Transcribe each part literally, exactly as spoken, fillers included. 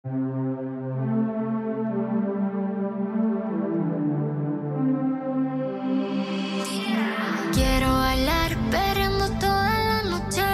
Quiero bailar perreando toda la noche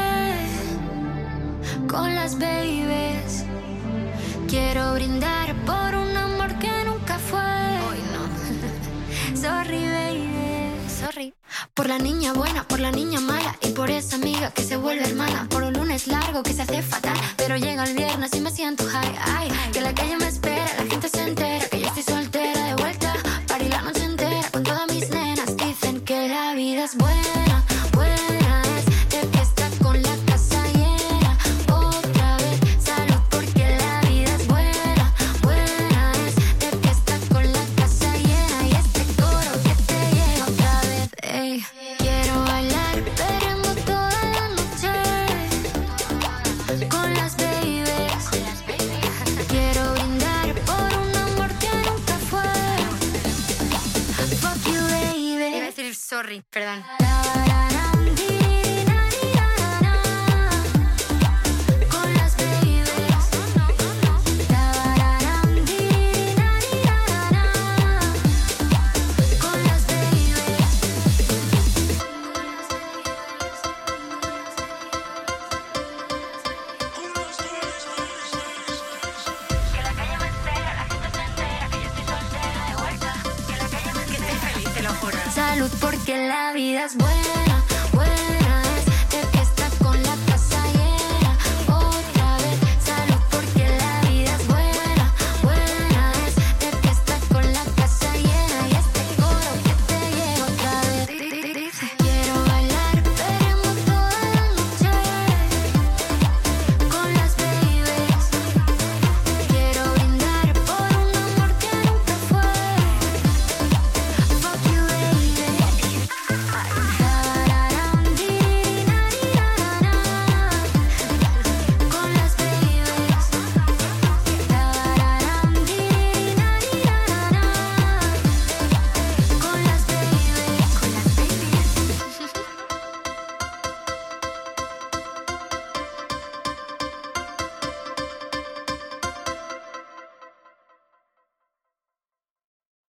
con las babies. Quiero brindar por un amor que nunca fue. Hoy no. Sorry, baby. Sorry. Por la niña buena, por la niña mala y por esa amiga que se vuelve hermana. Por un lunes largo que se hace fatal, pero llega el viernes y me siento high. Ay, que la calle me espera, la gente se entera que yo estoy soltera de vuelta. Party la noche entera con todas mis nenas. Dicen que la vida es buena, buena es de fiesta con la casa llena. Otra vez, salud porque la vida es buena, buena es de fiesta con la casa llena. Y este coro que te llega otra vez, ey. Quiero bailar perreando toda la noche con las babies. Quiero brindar por un amor que nunca fue. Fuck you, baby. Iba a decir sorry, perdón. Con las babies. Con las babies. Que la calle me espera, la gente se entera que yo estoy soltera de vuelta. Que la calle me espera. Feliz, te lo juro. Salud porque la vida es buena.